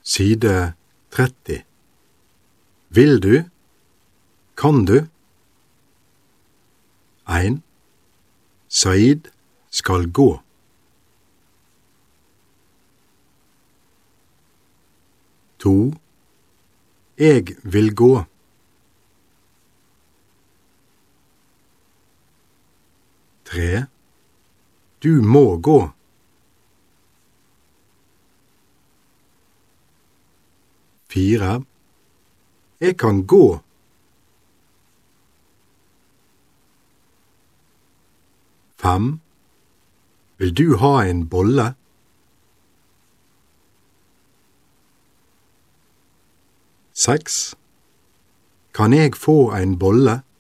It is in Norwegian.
Side 30. Vil du? Kan du? 1. Said skal gå. 2. Jeg vil gå. 3. Du må gå. 4. Jeg kan gå. 5. Vil du ha en bolle? 6. Kan jeg få en bolle?